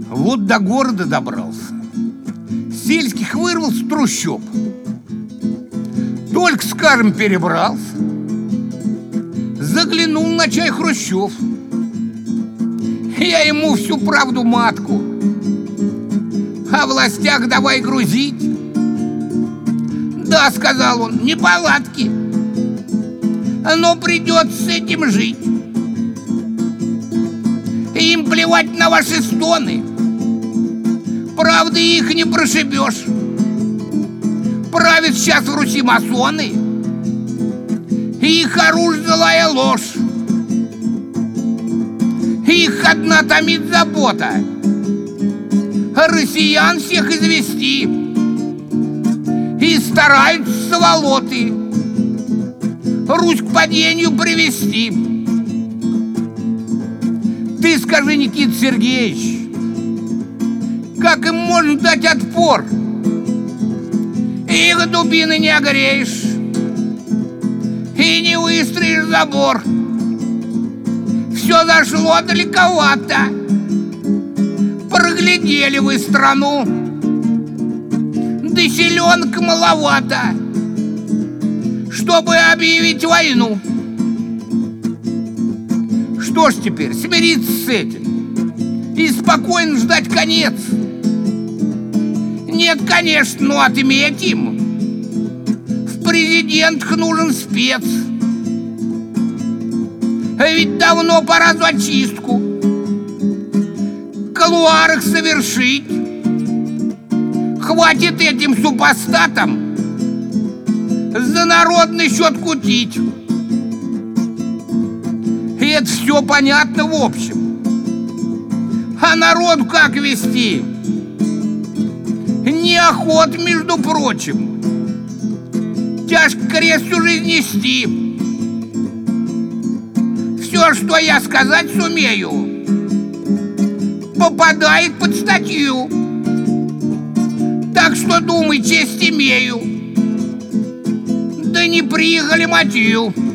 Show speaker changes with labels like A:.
A: Вот до города добрался, сельских вырвал с трущоб. Только, скажем, перебрался, заглянул на чай Хрущев. Я ему всю правду матку о властях давай грузить. Да, сказал он, неполадки, но придется с этим жить. Им плевать на ваши стоны, правда их не прошибешь. Правят сейчас в Руси масоны, и их оружие злая ложь. Их одна томит забота россиян всех извести, и стараются сволоты Русь к падению привести. Ты скажи, Никита Сергеевич, как им можно дать отпор? Их дубины не огреешь и не выстроишь забор. Все зашло далековато, проглядели вы страну, да селенок маловато, чтобы объявить войну. Что ж теперь, смириться с этим и спокойно ждать конец? Нет, конечно, но отметим, в президентах нужен спец. Ведь давно пора зачистку в кулуарах совершить. Хватит этим супостатам за народный счет кутить. И это все понятно в общем. А народ как вести? Неохот, между прочим. Тяжко крест всю жизнь нести. Все, что я сказать сумею, попадает под статью. Так что думай, честь имею, да не приехали мотив.